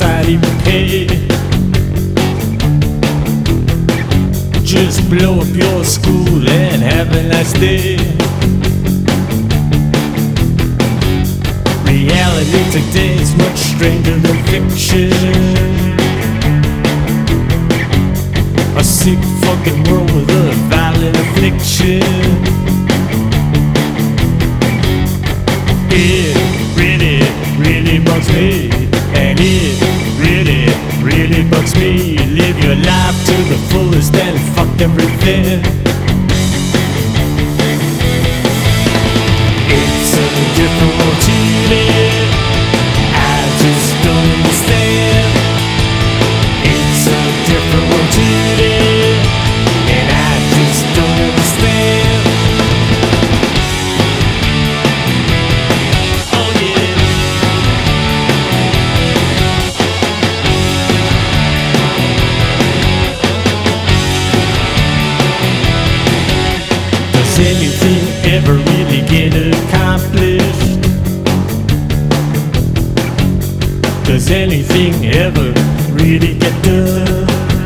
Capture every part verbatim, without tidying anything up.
society pay. Just blow up your school and have a nice day. Reality today is much stranger than fiction. A sick fucking world with a violent affliction. It really, really bugs me. And it really, really bugs me. Live your life to the fullest and fuck everything. It's a different world to live. I just don't understand. It's a different world to live, and I just don't understand. Oh yeah. Does anything ever really get accomplished? Does anything ever really get done?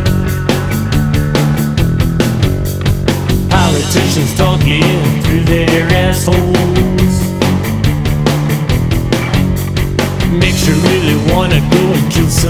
Politicians talking through their assholes makes you really wanna go and kill